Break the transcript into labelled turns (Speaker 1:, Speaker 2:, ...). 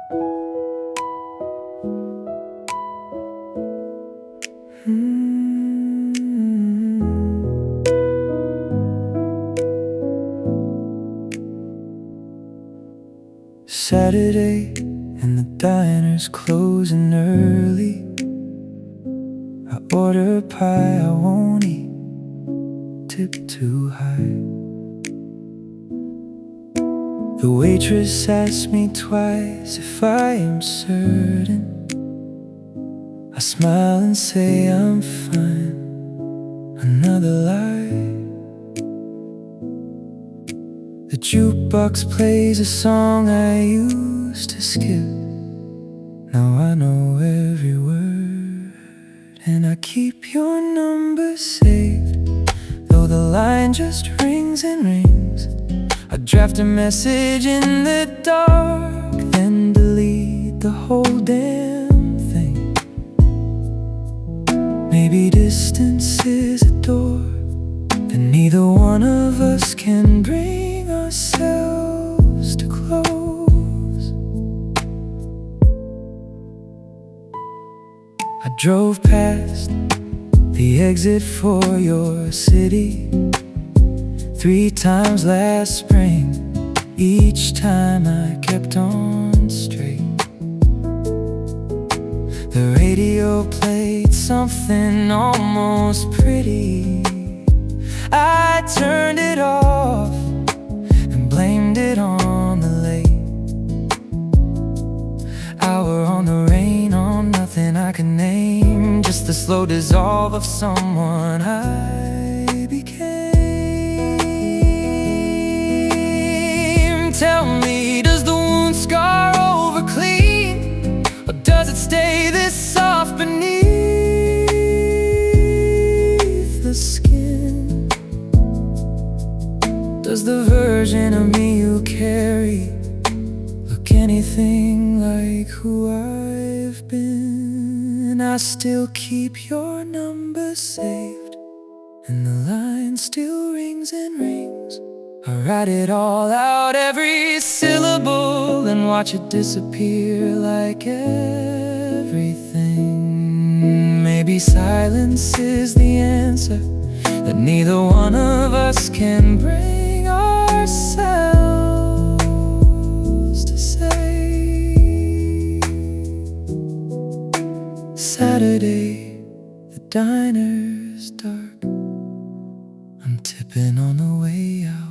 Speaker 1: Saturday and the diner's closing early. I order a pie I won't eat, tip too high. The waitress asks me twice if I am certain. I smile and say I'm fine. Another lie. The jukebox plays a song I used to skip. Now I know every word, and I keep your number saved. Though the line just rings and rings, I draft a message in the dark, then delete the whole damn thing. Maybe distance is a door that neither one of us can bring ourselves to close. I drove past the exit for your city 3 times last spring. Each time I kept on straight. The radio played something almost pretty. I turned it off and blamed it on the late hour, on the rain, on nothing I can name. Just the slow dissolve of someone I became. Tell me, does the wound scar over clean, or does it stay this soft beneath the skin? Does the version of me you carry look anything like who I've been? I still keep your number saved, and the line still rings and rings. I write it all out, every syllable, and watch it disappear like everything. Maybe silence is the answer that neither one of us can bring ourselves to say. Saturday, the diner's dark. I'm tipping on the way out.